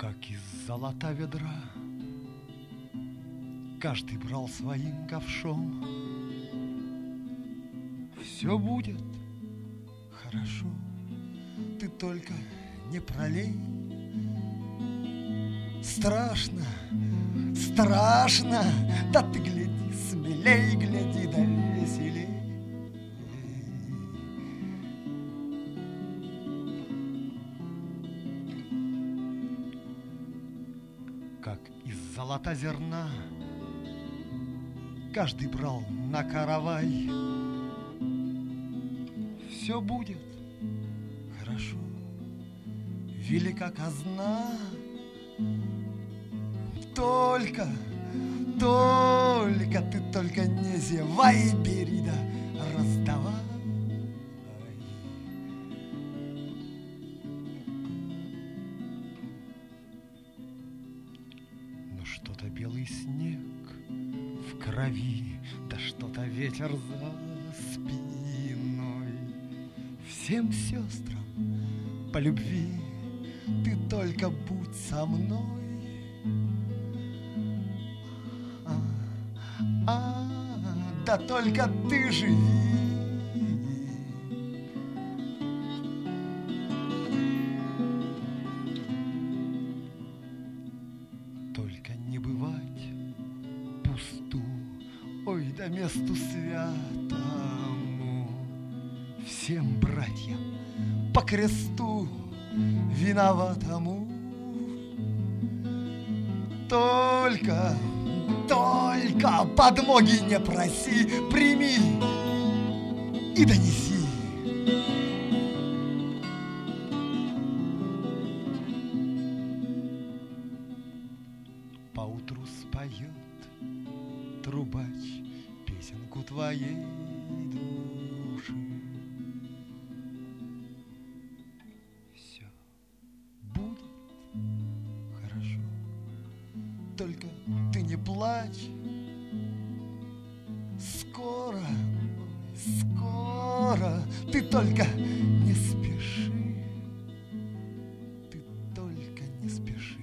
Как из золота ведра каждый брал своим ковшом. Все будет хорошо, ты только не пролей. Страшно, страшно, да ты гляди смелей, гляди да веселей. Как из золота зерна каждый брал на каравай. Все будет хорошо, велика казна. Только ты только не зевай, бери да раздавай. Но что-то белый снег в крови, да что-то ветер за спиной. Всем сестрам по любви ты только будь со мной. Да только ты живи. Только не бывать пусту, ой, да месту святому. Всем братьям по кресту виноватому. Только подмоги не проси, прими и донеси. Поутру споет трубач песенку твоей души. Все будет хорошо, только ты не плачь. Скоро, скоро, ты только не спеши, ты только не спеши.